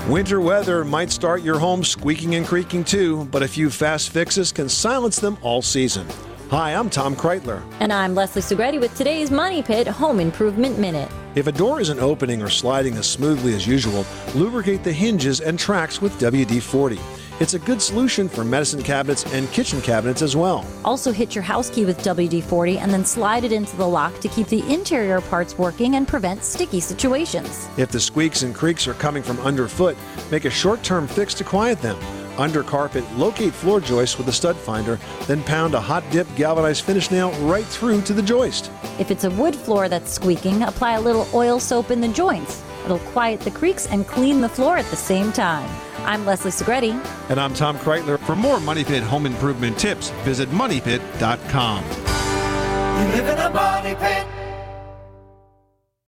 Winter weather might start your home squeaking and creaking too, but a few fast fixes can silence them all season. Hi, I'm Tom Kreitler. And I'm Leslie Segretti with today's Money Pit Home Improvement Minute. If a door isn't opening or sliding as smoothly as usual, lubricate the hinges and tracks with WD-40. It's a good solution for medicine cabinets and kitchen cabinets as well. Also hit your house key with WD-40 and then slide it into the lock to keep the interior parts working and prevent sticky situations. If the squeaks and creaks are coming from underfoot, make a short-term fix to quiet them. Under carpet, locate floor joists with a stud finder, then pound a hot dip galvanized finish nail right through to the joist. If it's a wood floor that's squeaking, apply a little oil soap in the joints. It'll quiet the creaks and clean the floor at the same time. I'm Leslie Segretti. And I'm Tom Kreitler. For more Money Pit home improvement tips, visit MoneyPit.com. You live in a money pit.